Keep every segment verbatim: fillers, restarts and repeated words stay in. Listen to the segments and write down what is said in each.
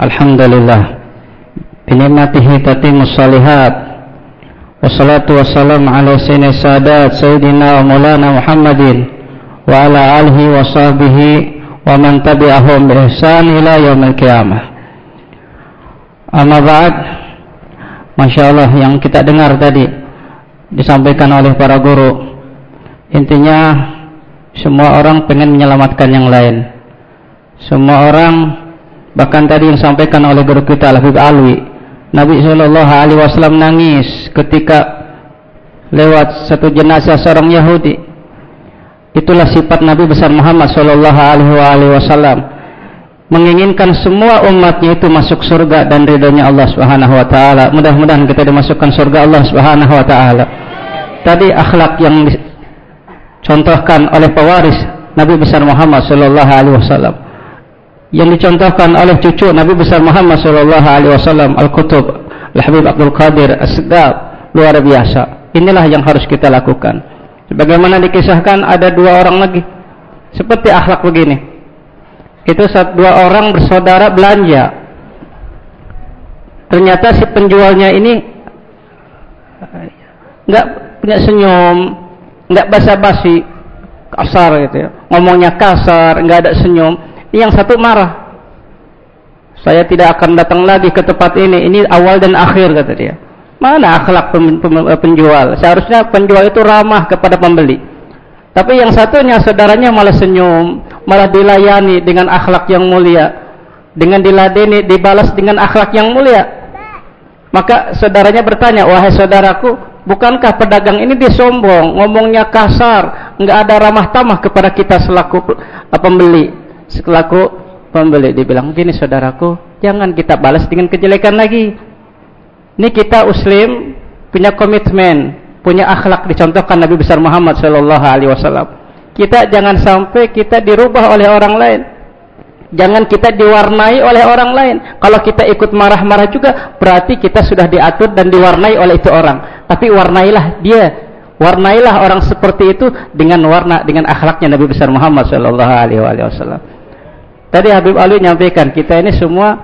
Alhamdulillah binikmatihi tatimmus shalihat. Wassalatu wassalamu ala sayyidina sadat sayyidina wa maulana Muhammadin wa ala alihi wa sahbihi wa man tabi'ahum bi ihsan ila yaumil qiyamah. Amma ba'd. Masyaallah, yang kita dengar tadi disampaikan oleh para guru, intinya semua orang pengen menyelamatkan yang lain. Semua orang, bahkan tadi yang disampaikan oleh guru kita Al-Habib Alwi, Nabi Shallallahu Alaihi Wasallam nangis ketika lewat satu jenazah seorang Yahudi. Itulah sifat Nabi besar Muhammad Shallallahu Alaihi Wasallam, menginginkan semua umatnya itu masuk surga dan ridhonya Allah Subhanahu Wa Taala. Mudah-mudahan kita dimasukkan surga Allah Subhanahu Wa Taala. Tadi akhlak yang dicontohkan oleh pewaris Nabi besar Muhammad Shallallahu Alaihi Wasallam, yang dicontohkan oleh cucu Nabi besar Muhammad Shallallahu Alaihi Wasallam, Al-Qutub Al-Habib Abdul Qadir As-Segaf, luar biasa. Inilah yang harus kita lakukan. Sebagaimana dikisahkan ada dua orang lagi seperti akhlak begini. Itu saat dua orang bersaudara belanja. Ternyata si penjualnya ini nggak punya senyum, nggak basa-basi, kasar gitu ya. Ngomongnya kasar, nggak ada senyum. Yang satu marah. Saya tidak akan datang lagi ke tempat ini. Ini awal dan akhir, kata dia. Mana akhlak penjual? Seharusnya penjual itu ramah kepada pembeli. Tapi yang satunya, saudaranya malah senyum, malah dilayani dengan akhlak yang mulia, dengan diladeni, dibalas dengan akhlak yang mulia. Maka saudaranya bertanya, wahai saudaraku, bukankah pedagang ini disombong, ngomongnya kasar, nggak ada ramah tamah kepada kita selaku pembeli? Selaku pembeli, dibilang, gini saudaraku, jangan kita balas dengan kejelekan lagi. Ini kita Muslim punya komitmen, punya akhlak dicontohkan Nabi besar Muhammad Shallallahu Alaihi Wasallam. Kita jangan sampai kita dirubah oleh orang lain. Jangan kita diwarnai oleh orang lain. Kalau kita ikut marah-marah juga, berarti kita sudah diatur dan diwarnai oleh itu orang. Tapi warnailah dia, warnailah orang seperti itu dengan warna, dengan akhlaknya Nabi besar Muhammad Shallallahu Alaihi Wasallam. Tadi Habib Ali menyampaikan, kita ini semua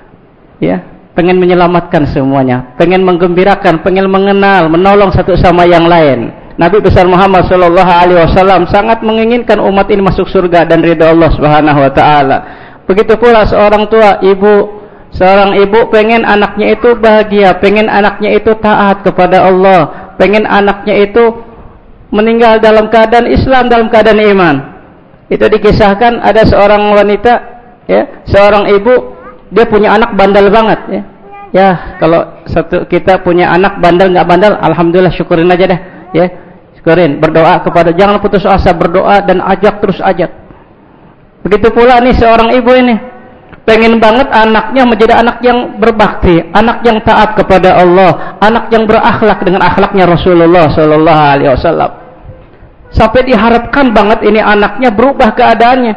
ya pengen menyelamatkan semuanya, pengen menggembirakan, pengen mengenal, menolong satu sama yang lain. Nabi besar Muhammad Shallallahu Alaihi Wasallam sangat menginginkan umat ini masuk surga dan ridha Allah Subhanahu Wa Taala. Begitu pula seorang tua, ibu, seorang ibu pengen anaknya itu bahagia, pengen anaknya itu taat kepada Allah, pengen anaknya itu meninggal dalam keadaan Islam, dalam keadaan iman. Itu dikisahkan ada seorang wanita, ya, seorang ibu, dia punya anak bandel banget, ya. Ya, kalau satu kita punya anak bandel nggak bandel, alhamdulillah syukurin aja deh, ya. Syukurin, berdoa kepada, jangan putus asa, berdoa dan ajak terus ajak. Begitu pula nih seorang ibu ini pengen banget anaknya menjadi anak yang berbakti, anak yang taat kepada Allah, anak yang berakhlak dengan akhlaknya Rasulullah Sallallahu Alaihi Wasallam. Sampai diharapkan banget ini anaknya berubah keadaannya.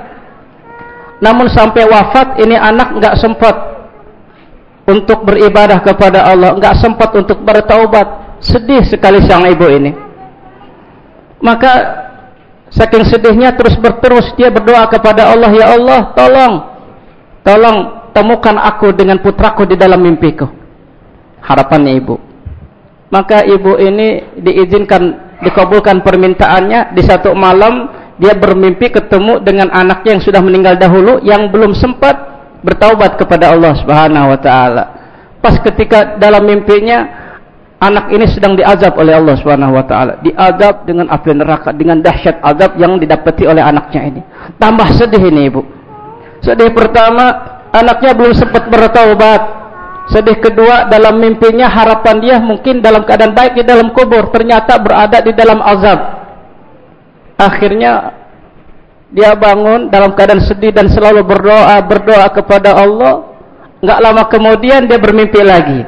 Namun sampai wafat ini anak nggak sempat untuk beribadah kepada Allah, nggak sempat untuk bertaubat. Sedih sekali sang ibu ini. Maka saking sedihnya terus berterus dia berdoa kepada Allah, ya Allah, tolong, tolong temukan aku dengan putraku di dalam mimpiku. Harapannya ibu. Maka ibu ini diizinkan, dikabulkan permintaannya. Di satu malam dia bermimpi ketemu dengan anaknya yang sudah meninggal dahulu, yang belum sempat bertaubat kepada Allah Subhanahu Wa Taala. Pas ketika dalam mimpinya anak ini sedang diazab oleh Allah Subhanahu Wa Taala, diazab dengan api neraka, dengan dahsyat azab yang didapati oleh anaknya ini. Tambah sedih ini ibu. Sedih pertama, anaknya belum sempat bertaubat. Sedih kedua, dalam mimpinya harapan dia mungkin dalam keadaan baik di dalam kubur, ternyata berada di dalam azab. Akhirnya dia bangun dalam keadaan sedih dan selalu berdoa, berdoa kepada Allah. Enggak lama kemudian dia bermimpi lagi.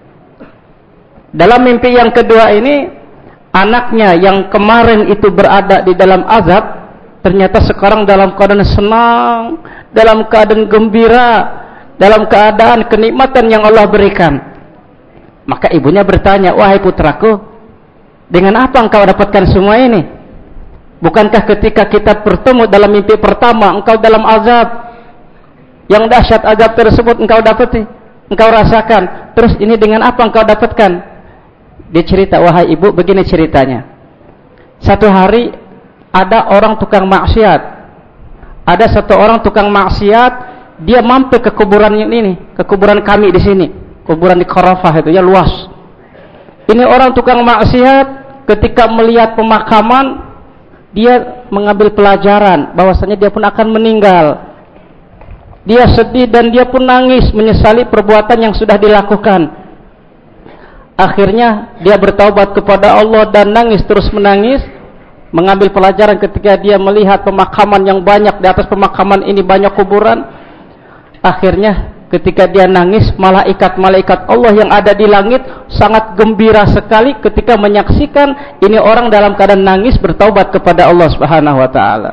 Dalam mimpi yang kedua ini, anaknya yang kemarin itu berada di dalam azab, ternyata sekarang dalam keadaan senang, dalam keadaan gembira, dalam keadaan kenikmatan yang Allah berikan. Maka ibunya bertanya, wahai putraku, dengan apa engkau dapatkan semua ini? Bukankah ketika kita bertemu dalam mimpi pertama engkau dalam azab? Yang dahsyat azab tersebut engkau dapati, engkau rasakan. Terus ini dengan apa engkau dapatkan? Dia cerita, wahai ibu, begini ceritanya. Satu hari ada orang tukang maksiat. Ada satu orang tukang maksiat, dia mampir ke kuburan ini, ke kuburan kami di sini, kuburan di Kharafah itu ya, luas. Ini orang tukang maksiat ketika melihat pemakaman, dia mengambil pelajaran bahwasanya dia pun akan meninggal. Dia sedih dan dia pun nangis menyesali perbuatan yang sudah dilakukan. Akhirnya dia bertaubat kepada Allah dan nangis terus menangis, mengambil pelajaran ketika dia melihat pemakaman yang banyak, di atas pemakaman ini banyak kuburan. Akhirnya ketika dia nangis, malaikat-malaikat Allah yang ada di langit sangat gembira sekali ketika menyaksikan ini orang dalam keadaan nangis bertaubat kepada Allah Subhanahu wa taala.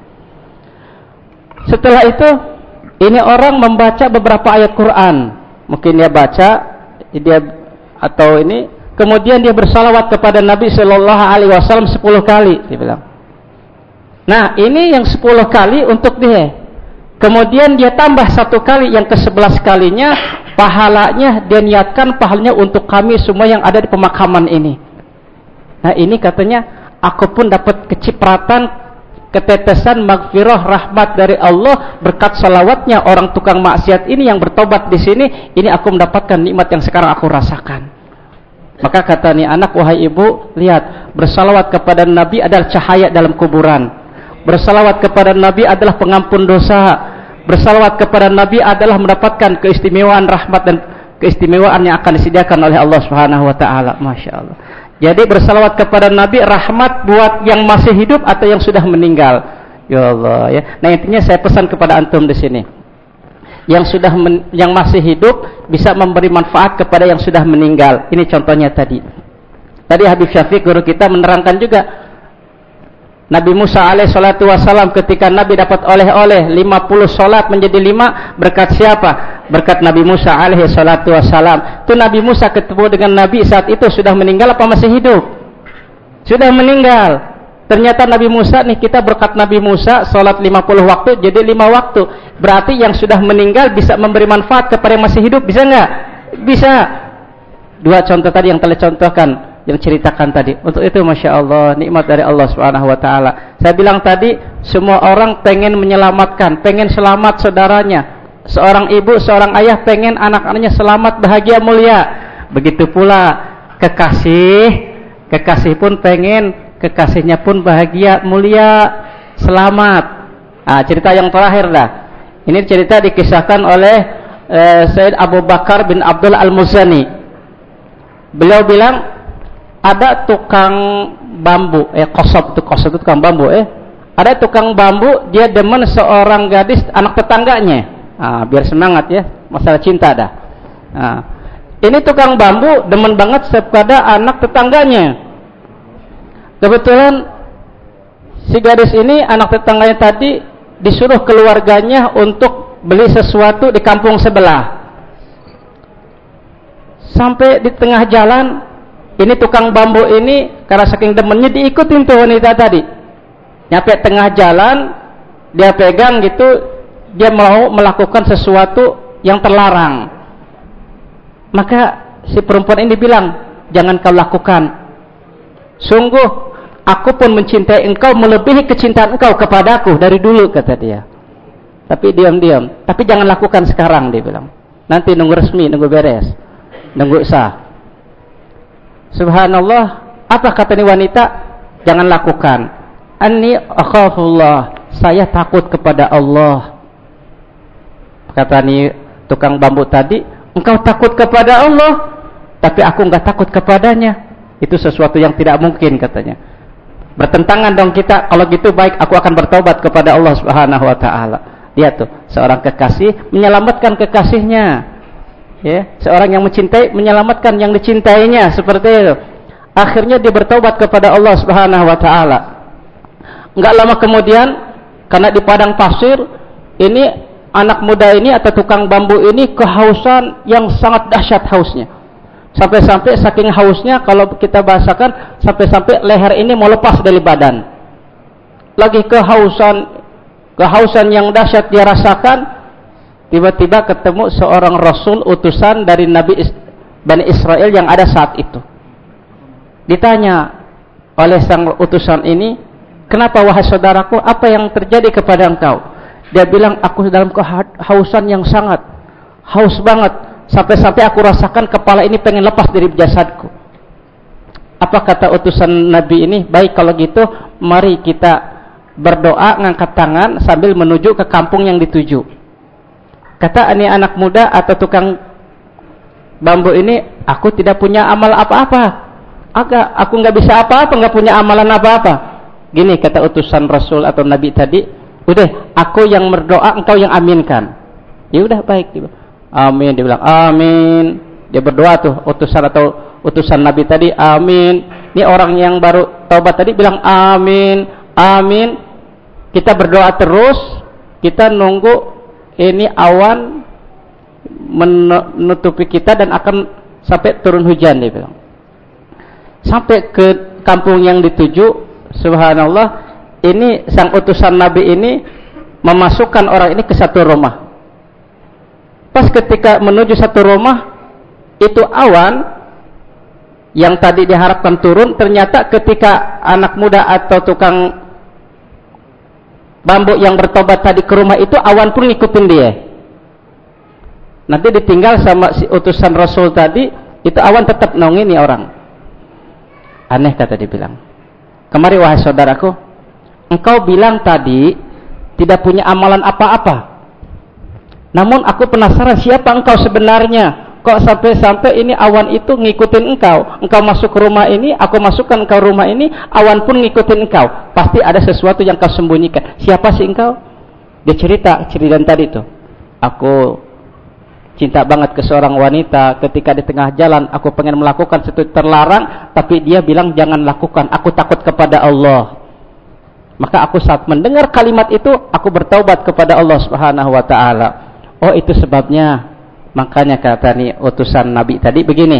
Setelah itu, ini orang membaca beberapa ayat Quran. Mungkin dia baca, dia atau ini, kemudian dia bersalawat kepada Nabi Sallallahu Alaihi Wasallam sepuluh kali. Dia bilang, nah ini yang sepuluh kali untuk dia. Kemudian dia tambah satu kali, yang ke sebelas kalinya pahalanya dia niatkan pahalanya untuk kami semua yang ada di pemakaman ini. Nah ini katanya, aku pun dapat kecipratan, ketetesan maghfirah rahmat dari Allah berkat salawatnya orang tukang maksiat ini yang bertobat di sini. Ini aku mendapatkan nikmat yang sekarang aku rasakan. Maka kata nih anak, wahai ibu, lihat, bersalawat kepada Nabi adalah cahaya dalam kuburan. Bersalawat kepada Nabi adalah pengampun dosa. Bersalawat kepada Nabi adalah mendapatkan keistimewaan rahmat dan keistimewaan yang akan disediakan oleh Allah Subhanahu wa taala. Masya Allah. Jadi bersalawat kepada Nabi rahmat buat yang masih hidup atau yang sudah meninggal. Ya Allah ya. Nah intinya saya pesan kepada antum di sini. Yang sudah men, yang masih hidup bisa memberi manfaat kepada yang sudah meninggal. Ini contohnya tadi. Tadi Habib Syafiq guru kita menerangkan juga, Nabi Musa alaihi salatu wassalam ketika Nabi dapat oleh-oleh lima puluh solat menjadi lima, berkat siapa? Berkat Nabi Musa alaihi salatu wassalam. Itu Nabi Musa ketemu dengan Nabi saat itu sudah meninggal apa masih hidup? Sudah meninggal. Ternyata Nabi Musa nih, kita berkat Nabi Musa solat lima puluh waktu jadi lima waktu. Berarti yang sudah meninggal bisa memberi manfaat kepada yang masih hidup, bisa enggak? Bisa. Dua contoh tadi yang telah contohkan, yang ceritakan tadi. Untuk itu Masya Allah, nikmat dari Allah Subhanahu wa taala. Saya bilang tadi, semua orang pengen menyelamatkan, pengen selamat saudaranya. Seorang ibu, seorang ayah pengen anak-anaknya selamat, bahagia, mulia. Begitu pula kekasih, kekasih pun pengen kekasihnya pun bahagia, mulia, selamat. Nah, cerita yang terakhir dah. Ini cerita dikisahkan oleh eh, Sayyid Abu Bakar bin Abdul Al-Muzani. Beliau bilang, ada tukang bambu, eh kosop itu kosop itu tukang bambu, eh ada tukang bambu, dia demen seorang gadis anak tetangganya. Ah, biar semangat ya, masalah cinta dah. Nah, ini tukang bambu demen banget kepada anak tetangganya. Kebetulan si gadis ini, anak tetangganya tadi, disuruh keluarganya untuk beli sesuatu di kampung sebelah. Sampai di tengah jalan, ini tukang bambu ini karena saking demennya diikutin tuh wanita tadi. Nyampe tengah jalan, dia pegang gitu, dia mau melakukan sesuatu yang terlarang. Maka si perempuan ini bilang, jangan kau lakukan. Sungguh, aku pun mencintai engkau melebihi kecintaan engkau kepadaku dari dulu, kata dia. Tapi diam-diam. Tapi jangan lakukan sekarang, dia bilang. Nanti nunggu resmi, nunggu beres, nunggu sah. Subhanallah, apa kata ini wanita? Jangan lakukan. Anni akhafullah, saya takut kepada Allah. Kata ini tukang bambu tadi, engkau takut kepada Allah, tapi aku enggak takut kepadanya. Itu sesuatu yang tidak mungkin, katanya. Bertentangan dong kita. Kalau gitu baik, aku akan bertobat kepada Allah Subhanahu wa taala. Lihat tuh, seorang kekasih menyelamatkan kekasihnya. Ya, seorang yang mencintai menyelamatkan yang dicintainya, seperti itu. Akhirnya dia bertobat kepada Allah Subhanahu wa taala. Enggak lama kemudian, karena di padang pasir, ini anak muda ini atau tukang bambu ini kehausan yang sangat dahsyat hausnya. Sampai-sampai saking hausnya, kalau kita bahasakan, sampai-sampai leher ini mau lepas dari badan. Lagi kehausan, kehausan yang dahsyat dia rasakan. tiba-tiba ketemu seorang rasul utusan dari Nabi Is- Bani Israel yang ada saat itu. Ditanya oleh sang utusan ini, kenapa wahai saudaraku, apa yang terjadi kepada engkau? Dia bilang, aku dalam kehausan yang sangat, haus banget, sampai-sampai aku rasakan kepala ini pengen lepas dari jasadku. Apa kata utusan Nabi ini? Baik kalau gitu, mari kita berdoa, ngangkat tangan sambil menuju ke kampung yang dituju. Kata ini anak muda atau tukang bambu ini, aku tidak punya amal apa-apa. Agak, aku nggak bisa apa-apa, nggak punya amalan apa-apa. Gini kata utusan Rasul atau Nabi tadi, udah, aku yang berdoa, engkau yang aminkan. Ya udah baik, amin. Dia bilang amin. Dia berdoa tuh utusan atau utusan Nabi tadi, amin. Ini orang yang baru taubat tadi bilang amin, amin. Kita berdoa terus, kita nunggu ini awan menutupi kita dan akan sampai turun hujan, dia bilang. Sampai ke kampung yang dituju, subhanallah, ini sang utusan Nabi ini memasukkan orang ini ke satu rumah. Pas ketika menuju satu rumah, itu awan yang tadi diharapkan turun, ternyata ketika anak muda atau tukang bambu yang bertobat tadi ke rumah itu, awan pun ngikutin dia. Nanti ditinggal sama si utusan Rasul tadi, itu awan tetap nongin nih orang. Aneh kata dia bilang. Kemari wahai saudaraku, engkau bilang tadi tidak punya amalan apa-apa. Namun aku penasaran siapa engkau sebenarnya. Kok sampai-sampai ini awan itu ngikutin engkau. Engkau masuk ke rumah ini, aku masukkan engkau rumah ini, awan pun ngikutin engkau. Pasti ada sesuatu yang kau sembunyikan. Siapa sih engkau? Dia cerita, cerita tadi tuh. Aku cinta banget ke seorang wanita, ketika di tengah jalan aku pengen melakukan sesuatu terlarang, tapi dia bilang jangan lakukan, aku takut kepada Allah. Maka aku saat mendengar kalimat itu, aku bertaubat kepada Allah Subhanahu wa taala. Oh, itu sebabnya. Makanya kata nih utusan Nabi tadi begini,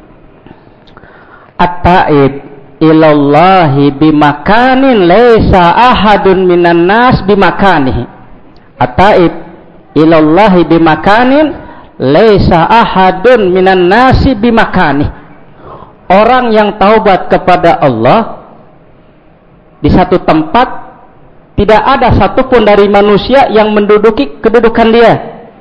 at-taib ilallahi bimakanin laisa ahadun minan nas bimakanihi. At-taib ilallahi bimakanin laisa ahadun minan nasi bimakani. Orang yang taubat kepada Allah di satu tempat, tidak ada satupun dari manusia yang menduduki kedudukan dia.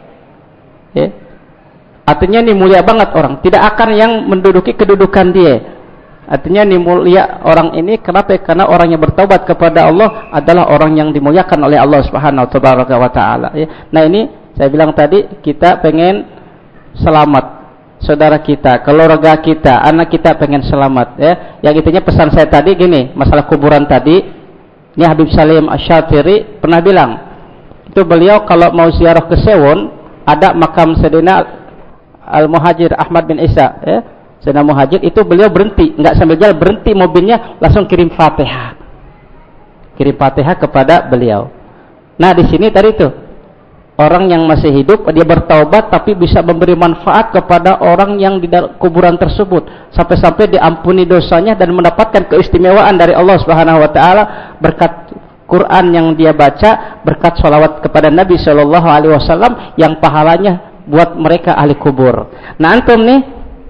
Ya. Artinya ini mulia banget orang, tidak akan yang menduduki kedudukan dia. Artinya ini mulia orang ini, kenapa? Karena orang yang bertaubat kepada Allah adalah orang yang dimuliakan oleh Allah Subhanahu wa taala. Ya. Nah ini saya bilang tadi, kita pengen selamat, saudara kita, keluarga kita, anak kita pengen selamat, ya. Yang intinya pesan saya tadi gini, masalah kuburan tadi. Ini Habib Salim Asy-Syatiri pernah bilang, itu beliau kalau mau ziarah ke Sewon, ada makam Sayyidina Al-Muhajir Ahmad bin Isa, ya. Sayyidina Muhajir itu beliau berhenti, enggak sambil jalan, berhenti mobilnya, langsung kirim Fatihah. Kirim Fatihah kepada beliau. Nah, di sini tadi tuh orang yang masih hidup, dia bertaubat tapi bisa memberi manfaat kepada orang yang di dalam kuburan tersebut, sampai-sampai diampuni dosanya dan mendapatkan keistimewaan dari Allah Subhanahu wa taala berkat Quran yang dia baca, berkat sholawat kepada Nabi Shallallahu alaihi wasallam yang pahalanya buat mereka ahli kubur. Nah, antum nih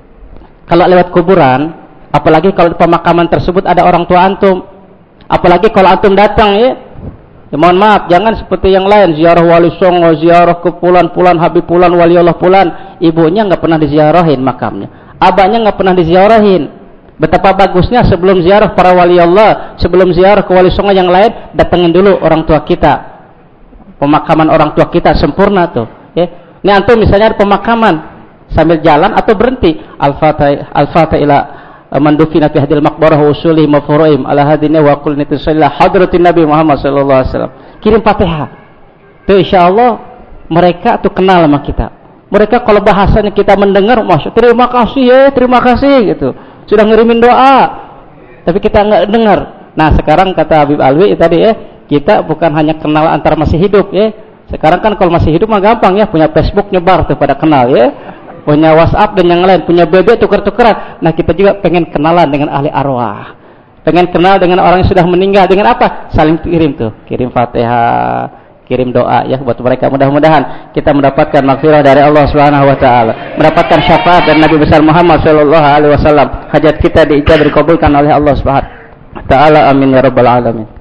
kalau lewat kuburan, apalagi kalau di pemakaman tersebut ada orang tua antum, apalagi kalau antum datang, ya Ya, mohon maaf, jangan seperti yang lain, ziarah wali songo, ziarah ke pulan-pulan, habib pulan, wali Allah pulan. Ibunya nggak pernah diziarahin makamnya, abahnya nggak pernah diziarahin. Betapa bagusnya sebelum ziarah para wali Allah, sebelum ziarah ke wali songo yang lain, datengin dulu orang tua kita. Pemakaman orang tua kita sempurna tuh. Ya. Ini antum misalnya ada pemakaman, sambil jalan atau berhenti, al-fatihah, al-fatihah ila mandufina fi hadil maqbarah wa usuli mafru'im ala hadina wa qul nitasalla hadratin Nabi Muhammad sallallahu alaihi wasallam. Kirim Fatihah. Tuh insyaallah mereka tuh kenal sama kita. Mereka kalau bahasanya kita mendengar, masya terima kasih ya, terima kasih gitu. Sudah ngirimin doa. Tapi kita enggak dengar. Nah, sekarang kata Habib Alwi tadi ya, kita bukan hanya kenal antar masih hidup ya. Sekarang kan kalau masih hidup mah gampang ya, punya Facebook nyebar tuh pada kenal ya. Punya WhatsApp dan yang lain, punya B B tuker-tukeran. Nah, kita juga pengen kenalan dengan ahli arwah, pengen kenal dengan orang yang sudah meninggal. Dengan apa? Saling kirim tuh, kirim Fatihah, kirim doa ya buat mereka. Mudah-mudahan kita mendapatkan maghfirah dari Allah Subhanahu wa taala, mendapatkan syafaat dari Nabi besar Muhammad sallallahu alaihi wasallam. Hajat kita diijabah dikabulkan oleh Allah Subhanahu wa taala. Amin ya rabbal alamin.